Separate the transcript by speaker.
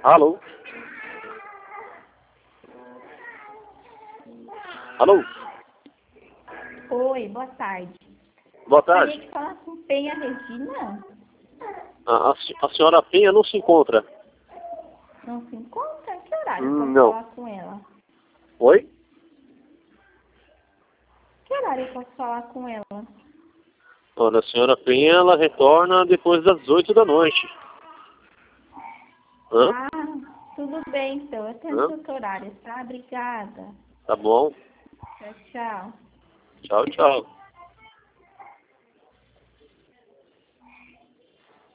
Speaker 1: Alô? Alô?
Speaker 2: Oi, boa tarde.
Speaker 1: Boa
Speaker 2: Gostaria
Speaker 1: tarde.
Speaker 2: de falar com Penha Regina.
Speaker 1: A senhora Penha não se encontra.
Speaker 2: Não se encontra? Que horário eu posso
Speaker 1: Não.
Speaker 2: falar com ela?
Speaker 1: Oi?
Speaker 2: Que horário eu posso falar com ela?
Speaker 1: Olha, a senhora Penha, ela retorna depois das 8 da noite. Hã?
Speaker 2: Ah, tudo bem então. Eu tento outro horário, tá? Obrigada.
Speaker 1: Tá bom.
Speaker 2: Tchau, tchau.
Speaker 1: Tchau, tchau.